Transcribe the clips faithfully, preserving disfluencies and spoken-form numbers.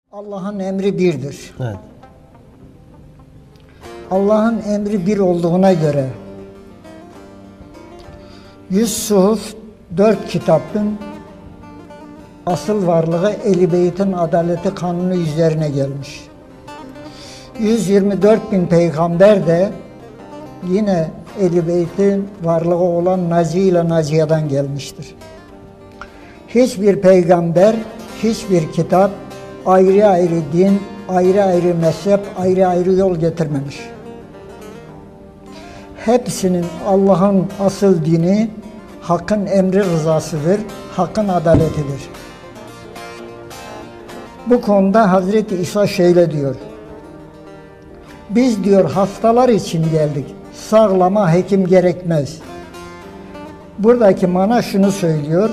Allah'ın emri birdir. Evet. Allah'ın emri bir olduğuna göre yüz suhuf, dört kitabın asıl varlığı Ehl-i Beyt'in adaleti kanunu üzerine gelmiş. yüz yirmi dört bin peygamber de yine Ehl-i Beyt'in varlığı olan Naci ile Naciye'den gelmiştir. Hiçbir peygamber, hiçbir kitap ayrı ayrı din, ayrı ayrı mezhep, ayrı ayrı yol getirmemiş. Hepsinin Allah'ın asıl dini, Hakk'ın emri rızasıdır, Hakk'ın adaletidir. Bu konuda Hazreti İsa şöyle diyor: biz diyor hastalar için geldik, sağlama hekim gerekmez. Buradaki mana şunu söylüyor: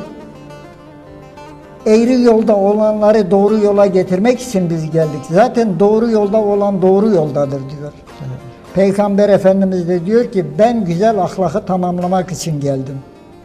eğri yolda olanları doğru yola getirmek için biz geldik. Zaten doğru yolda olan doğru yoldadır diyor. Evet. Peygamber Efendimiz de diyor ki ben güzel ahlakı tamamlamak için geldim.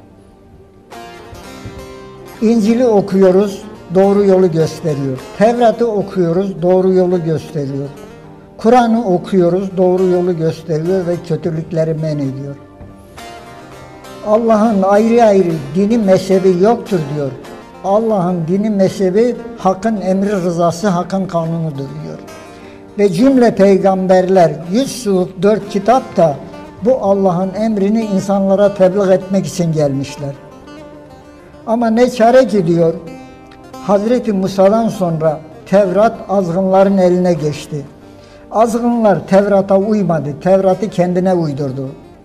İncil'i okuyoruz, doğru yolu gösteriyor. Tevrat'ı okuyoruz, doğru yolu gösteriyor. Kur'an'ı okuyoruz, doğru yolu gösteriyor ve kötülükleri men ediyor. Allah'ın ayrı ayrı dini mezhebi yoktur diyor. Allah'ın dini mezhebi Hakk'ın emri rızası, Hakk'ın kanunudur diyor. Ve cümle peygamberler, yüz suhuf, dört kitap da bu Allah'ın emrini insanlara tebliğ etmek için gelmişler. Ama ne çare ki diyor, Hazreti Musa'dan sonra Tevrat azgınların eline geçti. Azgınlar Tevrat'a uymadı, Tevrat'ı kendine uydurdu.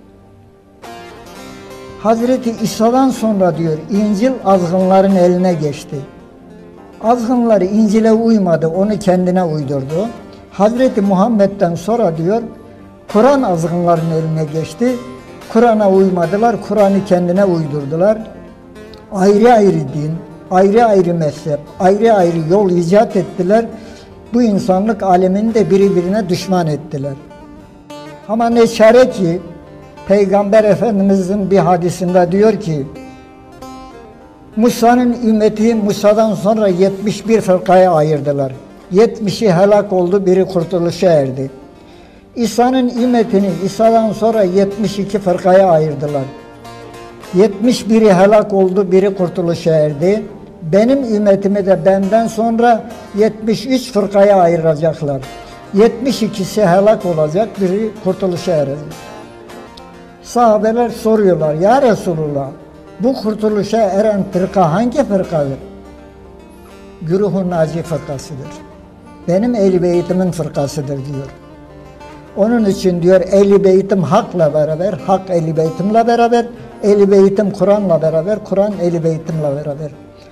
Hazreti İsa'dan sonra diyor İncil azgınların eline geçti. Azgınlar İncil'e uymadı, onu kendine uydurdu. Hazreti Muhammed'den sonra diyor Kur'an azgınların eline geçti. Kur'an'a uymadılar, Kur'an'ı kendine uydurdular. Ayrı ayrı din, ayrı ayrı mezhep, ayrı ayrı yol icat ettiler. Bu insanlık alemini de birbirine düşman ettiler. Ama ne çare ki Peygamber Efendimiz'in bir hadisinde diyor ki Musa'nın ümmeti Musa'dan sonra yetmiş bir fırkaya ayırdılar. yetmişi helak oldu, biri kurtuluşa erdi. İsa'nın ümmetini İsa'dan sonra yetmiş iki fırkaya ayırdılar. yetmiş biri helak oldu, biri kurtuluşa erdi. Benim ümmetimi de benden sonra yetmiş üç fırkaya ayıracaklar. yetmiş ikisi helak olacak, biri kurtuluşa erecek. Sahabeler soruyorlar, ya Resulullah bu kurtuluşa eren fırka hangi fırkadır? Güruh-u Naci fırkasıdır. Benim Ehl-i Beyt'imin fırkasıdır diyor. Onun için diyor Ehl-i Beyt'im Hak'la beraber, Hak Ehl-i Beyt'imle beraber, Ehl-i Beyt'im Kur'an'la beraber, Kur'an Ehl-i Beyt'imle beraber.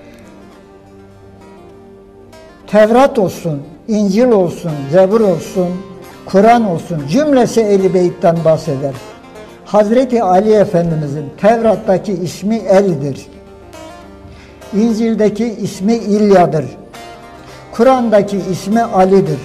Tevrat olsun, İncil olsun, Zebur olsun, Kur'an olsun, cümlesi Ehl-i Beyt'ten bahseder. Hazreti Ali Efendimizin Tevrat'taki ismi El'dir. İncil'deki ismi İlya'dır. Kur'an'daki ismi Ali'dir.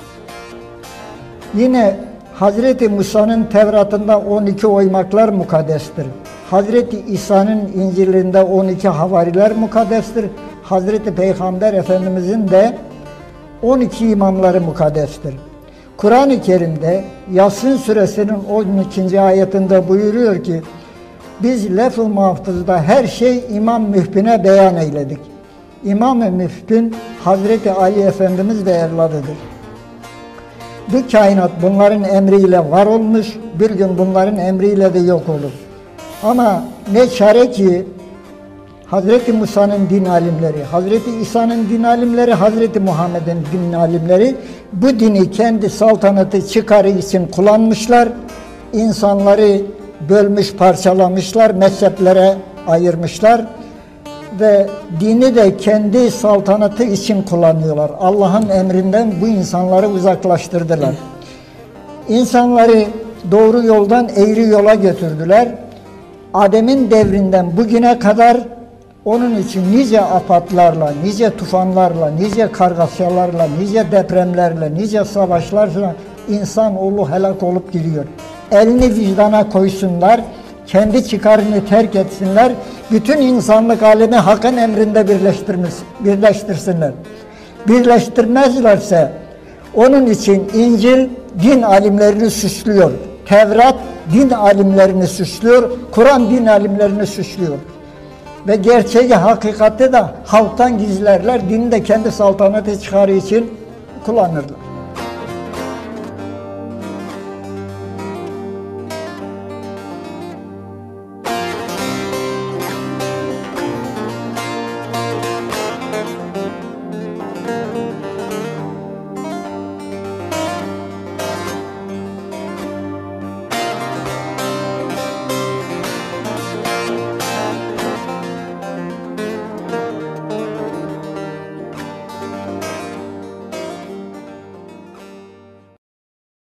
Yine Hazreti Musa'nın Tevrat'ında on iki oymaklar mukaddestir. Hazreti İsa'nın İncil'inde on iki havariler mukaddestir. Hazreti Peygamber Efendimizin de on iki imamları mukaddestir. Kur'an-ı Kerim'de Yasin suresinin on ikinci ayetinde buyuruyor ki biz lef-i mahfuzda her şey İmam Mühbin'e beyan eyledik. İmam-ı Mühbin Hazreti Ali Efendimiz ve evladıdır. Bu kainat bunların emriyle var olmuş, bir gün bunların emriyle de yok olur. Ama ne çare ki Hazreti Musa'nın din alimleri, Hazreti İsa'nın din alimleri, Hazreti Muhammed'in din alimleri bu dini kendi saltanatı çıkarı için kullanmışlar. İnsanları bölmüş, parçalamışlar, mezheplere ayırmışlar ve dini de kendi saltanatı için kullanıyorlar. Allah'ın emrinden bu insanları uzaklaştırdılar. İnsanları doğru yoldan eğri yola götürdüler. Adem'in devrinden bugüne kadar onun için nice afatlarla, nice tufanlarla, nice kargaşalarla, nice depremlerle, nice savaşlarla insanoğlu helak olup gidiyor. Elini vicdana koysunlar, kendi çıkarını terk etsinler, bütün insanlık alemi Hakk'ın emrinde birleştirsinler. birleştirmezlerse onun için İncil din alimlerini suçluyor. Tevrat din alimlerini suçluyor. Kur'an din alimlerini suçluyor. Ve gerçeği, hakikati de halktan gizlerler. Dini de kendi saltanatı çıkarı için kullanırlar.